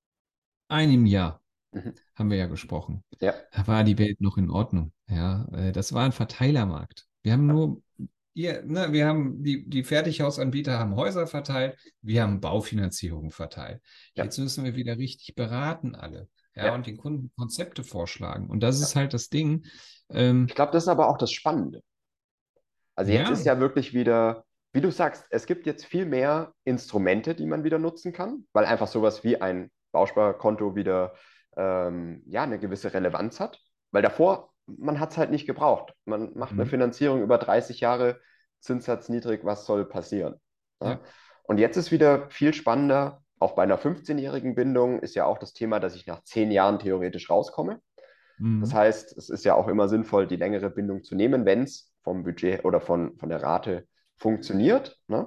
einem Jahr, Mhm. haben wir ja gesprochen, Ja. da war die Welt noch in Ordnung. Ja, äh, das war ein Verteilermarkt. Wir haben nur, ihr, ne, wir haben die, die Fertighausanbieter haben Häuser verteilt, wir haben Baufinanzierung verteilt. Ja. Jetzt müssen wir wieder richtig beraten alle. Ja, Ja. und den Kunden Konzepte vorschlagen. Und das Ja. ist halt das Ding. Ich Ähm, glaube, das ist aber auch das Spannende. Also jetzt ist ja, ja wirklich wieder, wie du sagst, es gibt jetzt viel mehr Instrumente, die man wieder nutzen kann, weil einfach sowas wie ein Bausparkonto wieder ähm, ja, eine gewisse Relevanz hat. Weil davor, man hat es halt nicht gebraucht. Man macht eine mhm, Finanzierung über dreißig Jahre, Zinssatz niedrig, was soll passieren? Ja? ja, Und jetzt ist wieder viel spannender, auch bei einer fünfzehnjährigen Bindung ist ja auch das Thema, dass ich nach zehn Jahren theoretisch rauskomme. Das mhm. heißt, es ist ja auch immer sinnvoll, die längere Bindung zu nehmen, wenn es vom Budget oder von, von der Rate funktioniert. Ne?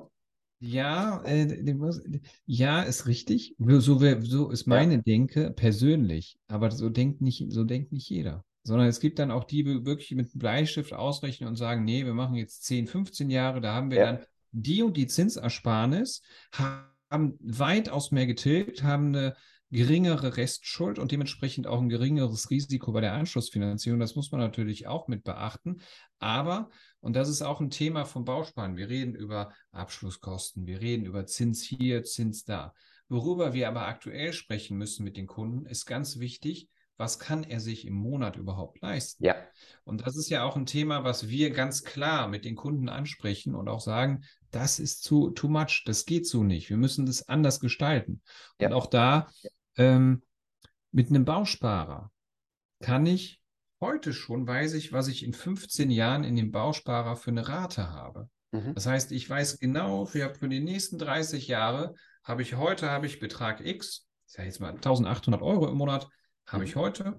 Ja, äh, die muss- ja, ist richtig. So, wär- so ist Ja, meine Denke persönlich. Aber so denkt nicht, so denkt nicht jeder. Sondern es gibt dann auch die, die wirklich mit einem Bleistift ausrechnen und sagen, nee, wir machen jetzt zehn, fünfzehn Jahre, da haben wir ja, dann die und die Zinsersparnis, haben weitaus mehr getilgt, haben eine geringere Restschuld und dementsprechend auch ein geringeres Risiko bei der Anschlussfinanzierung. Das muss man natürlich auch mit beachten. Aber und das ist auch ein Thema vom Bausparen. Wir reden über Abschlusskosten, wir reden über Zins hier, Zins da. Worüber wir aber aktuell sprechen müssen mit den Kunden, ist ganz wichtig, was kann er sich im Monat überhaupt leisten? ja, Und das ist ja auch ein Thema, was wir ganz klar mit den Kunden ansprechen und auch sagen, das ist zu too much, das geht so nicht. Wir müssen das anders gestalten. Und ja. auch da ähm, mit einem Bausparer kann ich heute schon, weiß ich, was ich in fünfzehn Jahren in dem Bausparer für eine Rate habe. Mhm. Das heißt, ich weiß genau, für, für die nächsten dreißig Jahre habe ich heute, habe ich Betrag X, ich sage jetzt mal eintausendachthundert Euro im Monat, habe ich Mhm. heute,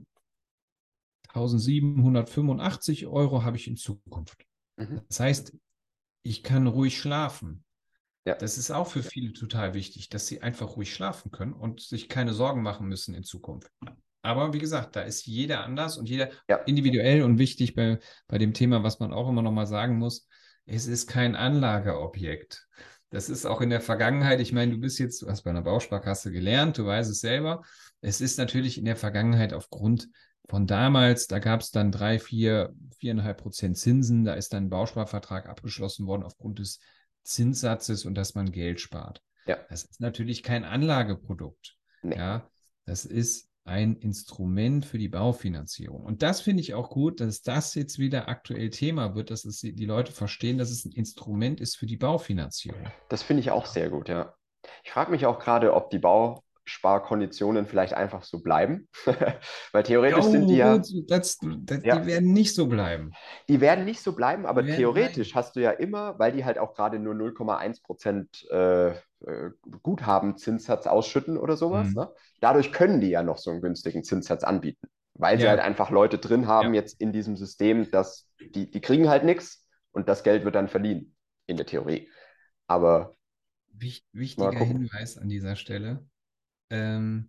eintausendsiebenhundertfünfundachtzig Euro habe ich in Zukunft. Mhm. Das heißt, ich kann ruhig schlafen. Ja, Das ist auch für viele total wichtig, dass sie einfach ruhig schlafen können und sich keine Sorgen machen müssen in Zukunft. Aber wie gesagt, da ist jeder anders und jeder ja, individuell und wichtig bei, bei dem Thema, was man auch immer noch mal sagen muss, es ist kein Anlageobjekt. Das ist auch in der Vergangenheit, ich meine, du bist jetzt, du hast bei einer Bausparkasse gelernt, du weißt es selber. Es ist natürlich in der Vergangenheit aufgrund von damals, da gab es dann drei, vier, viereinhalb Prozent Zinsen, da ist dann ein Bausparvertrag abgeschlossen worden aufgrund des Zinssatzes und dass man Geld spart. ja. Das ist natürlich kein Anlageprodukt. Nee. Ja, das ist ein Instrument für die Baufinanzierung. Und das finde ich auch gut, dass das jetzt wieder aktuell Thema wird, dass es die Leute verstehen, dass es ein Instrument ist für die Baufinanzierung. Das finde ich auch sehr gut, ja. Ich frage mich auch gerade, ob die Bausparkonditionen vielleicht einfach so bleiben. Weil theoretisch sind die Jo, ja, das, das, die ja, werden nicht so bleiben. die werden nicht so bleiben, Die aber werden, theoretisch nein. hast du ja immer, weil die halt auch gerade nur null Komma eins Prozent äh, äh, Guthabenzinssatz ausschütten oder sowas, Hm. ne? Dadurch können die ja noch so einen günstigen Zinssatz anbieten, weil sie halt Ja, einfach Leute drin haben ja. jetzt in diesem System, dass die, die kriegen halt nichts und das Geld wird dann verliehen, in der Theorie. Aber Wich, mal wichtiger gucken. Hinweis an dieser Stelle. Ähm,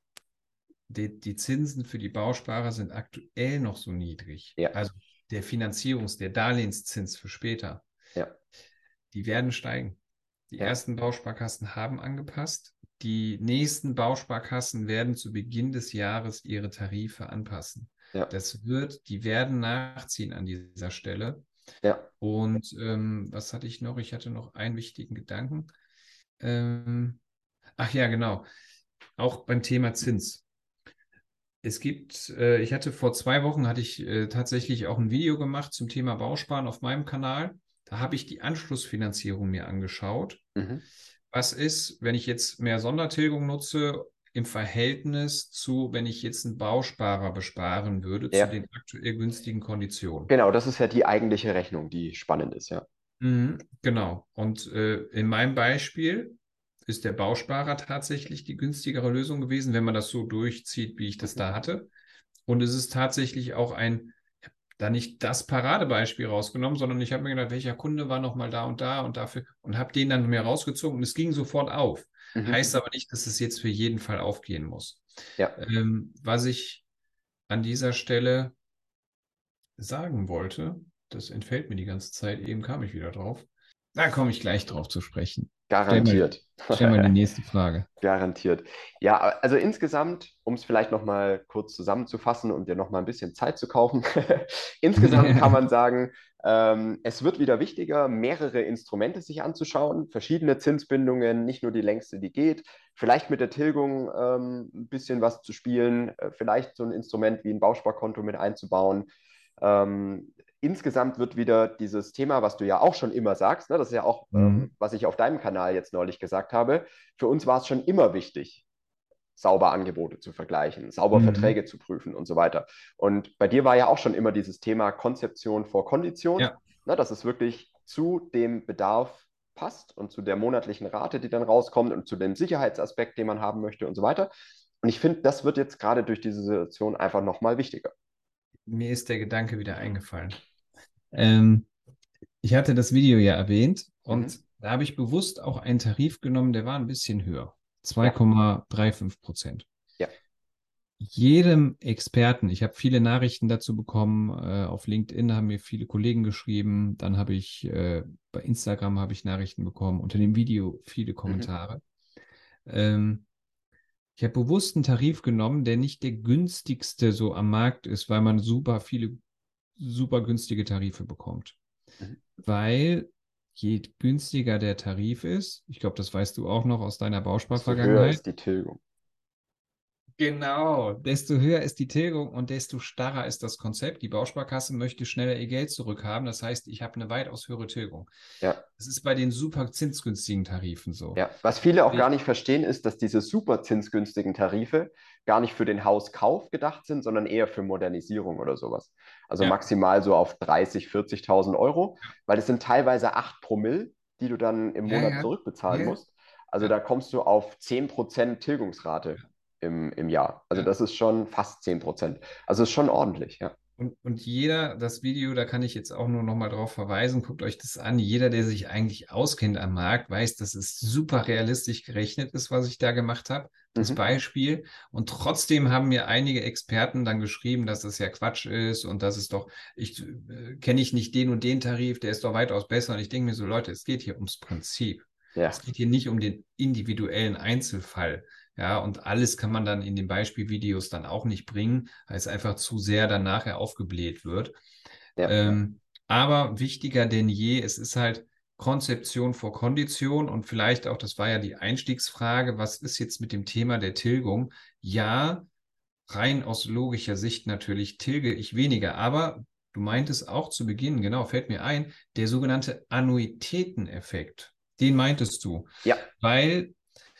die, die Zinsen für die Bausparer sind aktuell noch so niedrig. Ja, Also der Finanzierungs-, der Darlehenszins für später, ja, die werden steigen. Die ja, ersten Bausparkassen haben angepasst. Die nächsten Bausparkassen werden zu Beginn des Jahres ihre Tarife anpassen. ja, Das wird, die werden nachziehen an dieser Stelle. ja. Und ähm, was hatte ich noch? Ich hatte noch einen wichtigen Gedanken. Ähm, ach ja, genau. Auch beim Thema Zins. Es gibt, äh, ich hatte vor zwei Wochen hatte ich äh, tatsächlich auch ein Video gemacht zum Thema Bausparen auf meinem Kanal. Da habe ich die Anschlussfinanzierung mir angeschaut. Mhm. Was ist, wenn ich jetzt mehr Sondertilgung nutze im Verhältnis zu, wenn ich jetzt einen Bausparer besparen würde, zu Ja, den aktuell günstigen Konditionen? genau, das ist ja die eigentliche Rechnung, die spannend ist, ja. Mhm, genau. Und äh, in meinem Beispiel ist der Bausparer tatsächlich die günstigere Lösung gewesen, wenn man das so durchzieht, wie ich das Mhm. da hatte. Und es ist tatsächlich auch ein da nicht das Paradebeispiel rausgenommen, sondern ich habe mir gedacht, welcher Kunde war nochmal da und da und dafür und habe den dann mir rausgezogen und es ging sofort auf. Mhm. Heißt aber nicht, dass es jetzt für jeden Fall aufgehen muss. Ja, Ähm, was ich an dieser Stelle sagen wollte, das entfällt mir die ganze Zeit, eben kam ich wieder drauf. Da komme ich gleich drauf zu sprechen. Stell mal, garantiert. stell mal die nächste Frage. Garantiert. Ja, also insgesamt, um es vielleicht nochmal kurz zusammenzufassen und dir nochmal ein bisschen Zeit zu kaufen, insgesamt kann man sagen, ähm, es wird wieder wichtiger, mehrere Instrumente sich anzuschauen, verschiedene Zinsbindungen, nicht nur die längste, die geht, vielleicht mit der Tilgung ähm, ein bisschen was zu spielen, äh, vielleicht so ein Instrument wie ein Bausparkonto mit einzubauen. Ähm, insgesamt wird wieder dieses Thema, was du ja auch schon immer sagst, ne, das ist ja auch, Mhm. ähm, was ich auf deinem Kanal jetzt neulich gesagt habe, für uns war es schon immer wichtig, sauber Angebote zu vergleichen, sauber Mhm. Verträge zu prüfen und so weiter. Und bei dir war ja auch schon immer dieses Thema Konzeption vor Kondition, Ja, ne, dass es wirklich zu dem Bedarf passt und zu der monatlichen Rate, die dann rauskommt und zu dem Sicherheitsaspekt, den man haben möchte und so weiter. Und ich finde, das wird jetzt gerade durch diese Situation einfach nochmal wichtiger. mir ist der Gedanke wieder eingefallen. Ähm, ich hatte das Video ja erwähnt und Mhm. da habe ich bewusst auch einen Tarif genommen, der war ein bisschen höher. Ja, zwei Komma fünfunddreißig Prozent. ja. Jedem Experten, ich habe viele Nachrichten dazu bekommen, äh, auf LinkedIn haben mir viele Kollegen geschrieben, dann habe ich äh, bei Instagram habe ich Nachrichten bekommen, unter dem Video viele Mhm. Kommentare. Ähm, ich habe bewusst einen Tarif genommen, der nicht der günstigste so am Markt ist, weil man super viele, super günstige Tarife bekommt. Mhm. Weil je günstiger der Tarif ist, ich glaube, das weißt du auch noch aus deiner Desto höher Bausparvergangenheit, ist die Tilgung. genau, desto höher ist die Tilgung und desto starrer ist das Konzept. Die Bausparkasse möchte schneller ihr Geld zurückhaben. Das heißt, ich habe eine weitaus höhere Tilgung. Ja. Das ist bei den super zinsgünstigen Tarifen so. Ja, was viele auch gar Ich, nicht verstehen, ist, dass diese super zinsgünstigen Tarife gar nicht für den Hauskauf gedacht sind, sondern eher für Modernisierung oder sowas. Also ja, maximal so auf dreißigtausend, vierzigtausend Euro, weil es sind teilweise acht Promille, die du dann im ja, Monat ja, zurückbezahlen ja, musst. Also da ja, kommst du auf zehn Prozent Tilgungsrate im, im Jahr. Also ja. das ist schon fast zehn Prozent. Also ist schon ordentlich, ja. Und, und jeder, das Video, da kann ich jetzt auch nur noch mal drauf verweisen, guckt euch das an. Jeder, der sich eigentlich auskennt am Markt, weiß, dass es super realistisch gerechnet ist, was ich da gemacht habe. Das Mhm. Beispiel. Und trotzdem haben mir einige Experten dann geschrieben, dass das ja Quatsch ist und dass es doch, ich äh, kenne ich nicht den und den Tarif, der ist doch weitaus besser. Und ich denke mir so, Leute, es geht hier ums Prinzip. Es Ja, geht hier nicht um den individuellen Einzelfall. Ja, und alles kann man dann in den Beispielvideos dann auch nicht bringen, weil es einfach zu sehr dann nachher aufgebläht wird. ja, ja. Ähm, aber wichtiger denn je, es ist halt Konzeption vor Kondition und vielleicht auch, das war ja die Einstiegsfrage, was ist jetzt mit dem Thema der Tilgung? Ja, rein aus logischer Sicht natürlich tilge ich weniger, aber du meintest auch zu Beginn, genau, fällt mir ein, der sogenannte Annuitäteneffekt, den meintest du, Ja, weil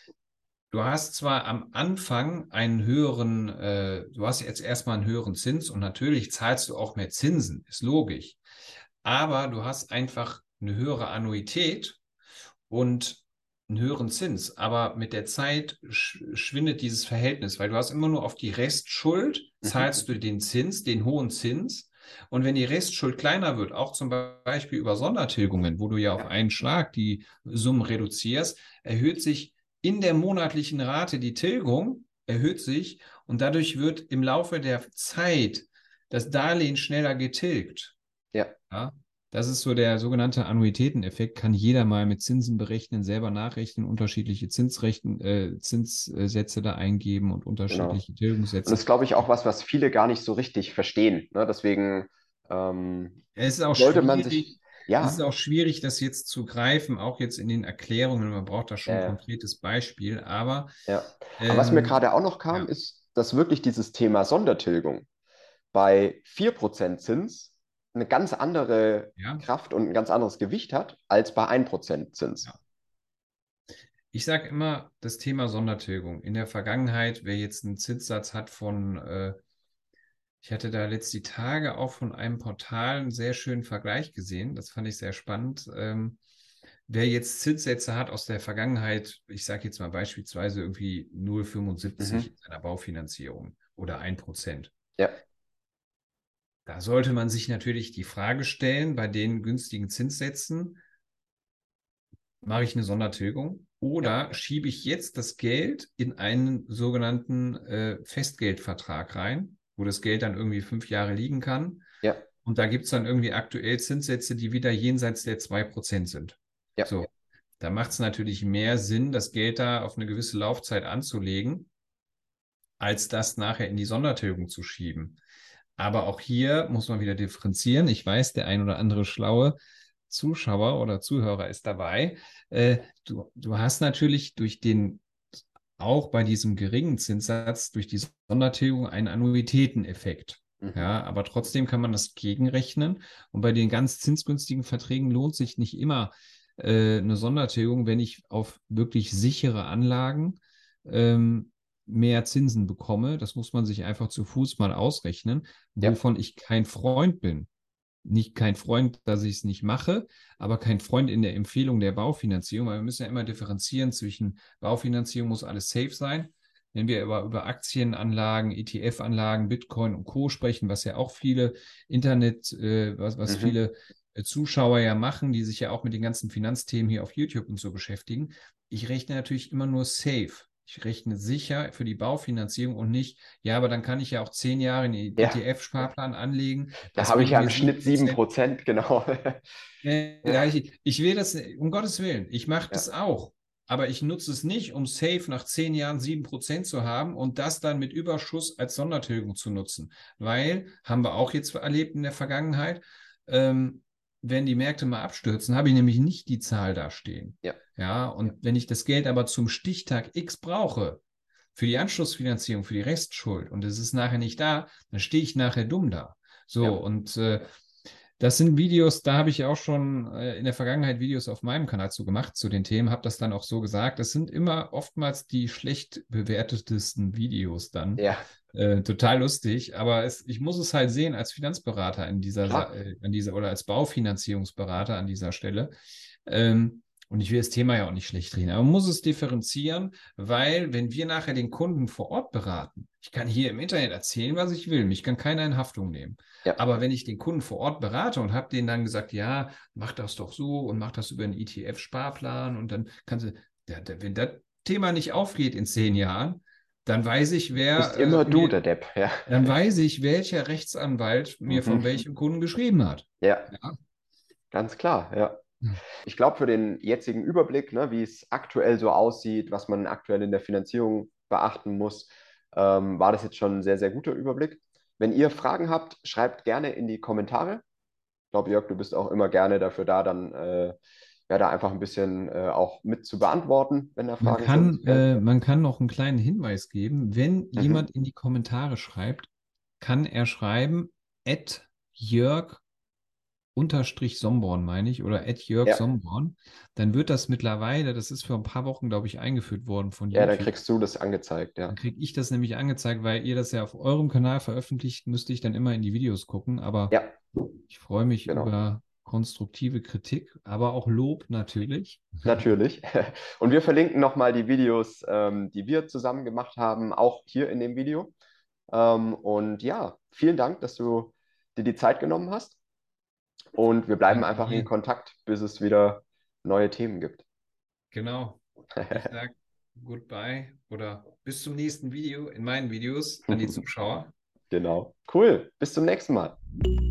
du hast zwar am Anfang einen höheren, äh, du hast jetzt erstmal einen höheren Zins und natürlich zahlst du auch mehr Zinsen, ist logisch. Aber du hast einfach eine höhere Annuität und einen höheren Zins. Aber mit der Zeit sch schwindet dieses Verhältnis, weil du hast immer nur auf die Restschuld, mhm. zahlst du den Zins, den hohen Zins. Und wenn die Restschuld kleiner wird, auch zum Beispiel über Sondertilgungen, wo du ja auf Ja, einen Schlag die Summen reduzierst, erhöht sich in der monatlichen Rate die Tilgung, erhöht sich und dadurch wird im Laufe der Zeit das Darlehen schneller getilgt. ja. Ja, das ist so der sogenannte Annuitäteneffekt, kann jeder mal mit Zinsen berechnen, selber nachrechnen, unterschiedliche Zinsrechten, äh, Zinssätze da eingeben und Genau. unterschiedliche Und das Tilgungssätze. ist, glaube ich, auch was, was viele gar nicht so richtig verstehen. Ne? Deswegen ähm, Es ist auch sollte man sich, schwierig, es ist ja, auch schwierig, das jetzt zu greifen, auch jetzt in den Erklärungen. Man braucht da schon ein äh, konkretes Beispiel, aber ja. Aber was mir ähm, gerade auch noch kam, ja, ist, dass wirklich dieses Thema Sondertilgung bei vier Prozent Zins eine ganz andere ja, Kraft und ein ganz anderes Gewicht hat als bei ein Prozent Zins. ja. Ich sage immer, das Thema Sondertilgung. In der Vergangenheit, wer jetzt einen Zinssatz hat von äh, ich hatte da letzt die Tage auch von einem Portal einen sehr schönen Vergleich gesehen. Das fand ich sehr spannend. Ähm, wer jetzt Zinssätze hat aus der Vergangenheit, ich sage jetzt mal beispielsweise irgendwie null Komma fünfundsiebzig Mhm. in seiner Baufinanzierung oder ein Prozent. Ja, Da sollte man sich natürlich die Frage stellen, bei den günstigen Zinssätzen, mache ich eine Sondertilgung Ja, oder schiebe ich jetzt das Geld in einen sogenannten äh, Festgeldvertrag rein, wo das Geld dann irgendwie fünf Jahre liegen kann. ja, Und da gibt es dann irgendwie aktuell Zinssätze, die wieder jenseits der zwei Prozent sind. ja, So, da macht es natürlich mehr Sinn, das Geld da auf eine gewisse Laufzeit anzulegen, als das nachher in die Sondertilgung zu schieben. Aber auch hier muss man wieder differenzieren. Ich weiß, der ein oder andere schlaue Zuschauer oder Zuhörer ist dabei. Äh, du, du hast natürlich durch den, auch bei diesem geringen Zinssatz, durch die Sondertilgung einen Annuitäteneffekt. mhm. Ja, aber trotzdem kann man das gegenrechnen. Und bei den ganz zinsgünstigen Verträgen lohnt sich nicht immer äh, eine Sondertilgung, wenn ich auf wirklich sichere Anlagen ähm, mehr Zinsen bekomme. Das muss man sich einfach zu Fuß mal ausrechnen, Ja, wovon ich kein Freund bin. Nicht kein Freund, dass ich es nicht mache, aber kein Freund in der Empfehlung der Baufinanzierung, weil wir müssen ja immer differenzieren zwischen Baufinanzierung muss alles safe sein. Wenn wir aber über Aktienanlagen, E T F-Anlagen, Bitcoin und Co. sprechen, was ja auch viele Internet, äh, was, was mhm. viele äh, Zuschauer ja machen, die sich ja auch mit den ganzen Finanzthemen hier auf YouTube und so beschäftigen. Ich rechne natürlich immer nur safe. Ich rechne sicher für die Baufinanzierung und nicht, ja, aber dann kann ich ja auch zehn Jahre in den Ja, E T F-Sparplan anlegen. da Das habe ich bringt ja mir im sieben Schnitt sieben Prozent. Prozent, genau. Äh, Ja, da ich, ich will das, um Gottes Willen, ich mache ja, das auch. Aber ich nutze es nicht, um safe nach zehn Jahren sieben Prozent zu haben und das dann mit Überschuss als Sondertilgung zu nutzen. Weil, haben wir auch jetzt erlebt in der Vergangenheit, ähm, wenn die Märkte mal abstürzen, habe ich nämlich nicht die Zahl da stehen. ja, Ja, ja, und wenn ich das Geld aber zum Stichtag X brauche, für die Anschlussfinanzierung, für die Restschuld und es ist nachher nicht da, dann stehe ich nachher dumm da. So, ja. und äh, das sind Videos, da habe ich ja auch schon äh, in der Vergangenheit Videos auf meinem Kanal zu gemacht, zu den Themen, habe das dann auch so gesagt. Das sind immer oftmals die schlecht bewertetesten Videos dann. Ja, Äh, total lustig, aber es, ich muss es halt sehen als Finanzberater in dieser, Sa- klar. äh, an dieser oder als Baufinanzierungsberater an dieser Stelle. Ähm, und ich will das Thema ja auch nicht schlecht reden, aber man muss es differenzieren, weil wenn wir nachher den Kunden vor Ort beraten, ich kann hier im Internet erzählen, was ich will, mich kann keiner in Haftung nehmen. Ja, Aber wenn ich den Kunden vor Ort berate und habe denen dann gesagt, ja, mach das doch so und mach das über einen E T F-Sparplan und dann kannst du, der, der, wenn das Thema nicht aufgeht in zehn Jahren, dann weiß ich, bist wer immer äh, du mir, der Depp, ja. dann weiß ich, welcher Rechtsanwalt mir von Mhm. welchem Kunden geschrieben hat. Ja, Ja. ganz klar, ja. Ich glaube, für den jetzigen Überblick, ne, wie es aktuell so aussieht, was man aktuell in der Finanzierung beachten muss, ähm, war das jetzt schon ein sehr, sehr guter Überblick. Wenn ihr Fragen habt, schreibt gerne in die Kommentare. Ich glaube, Jörg, du bist auch immer gerne dafür da, dann äh, ja, da einfach ein bisschen äh, auch mit zu beantworten, wenn da Man Fragen sind. kann, Gell? äh, man kann noch einen kleinen Hinweis geben. Wenn Mhm. jemand in die Kommentare schreibt, kann er schreiben, at Jörg unterstrich Somborn, meine ich, oder at Jörg Ja, Somborn, dann wird das mittlerweile, das ist vor ein paar Wochen, glaube ich, eingeführt worden von ja, dann YouTube. kriegst du das angezeigt, Dann ja. kriege ich das nämlich angezeigt, weil ihr das ja auf eurem Kanal veröffentlicht, müsste ich dann immer in die Videos gucken. Aber Ja, ich freue mich genau. über konstruktive Kritik, aber auch Lob natürlich. Natürlich. Und wir verlinken nochmal die Videos, ähm, die wir zusammen gemacht haben, auch hier in dem Video. Ähm, und ja, vielen Dank, dass du dir die Zeit genommen hast. Und wir bleiben Danke einfach in dir. Kontakt, bis es wieder neue Themen gibt. Genau. Ich sage goodbye oder bis zum nächsten Video in meinen Videos an die Zuschauer. Genau. Cool. Bis zum nächsten Mal.